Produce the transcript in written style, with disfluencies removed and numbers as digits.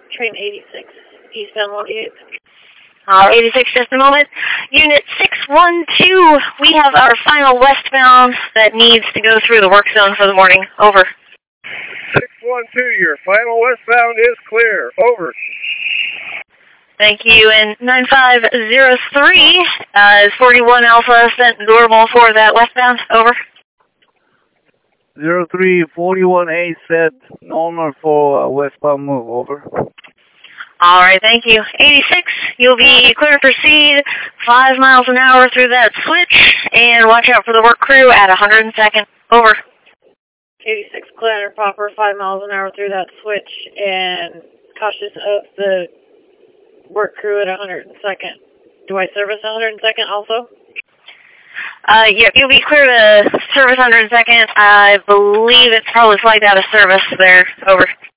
Train 86, eastbound 188. 86, just a moment. Unit 612, we have our final westbound that needs to go through the work zone for the morning. Over. 612, your final westbound is clear. Over. Thank you. And 9503 is 41 Alpha sent normal for that westbound. Over. 0341A set normal for westbound move. Over. All right, thank you. 86, you'll be clear to proceed 5 miles an hour through that switch, and watch out for the work crew at 102nd. Over. 86, clear proper 5 miles an hour through that switch, and cautious of the work crew at 102nd. Do I service 102nd also? Yep, you'll be clear to service 102nd. I believe it's probably flagged out of service there. Over.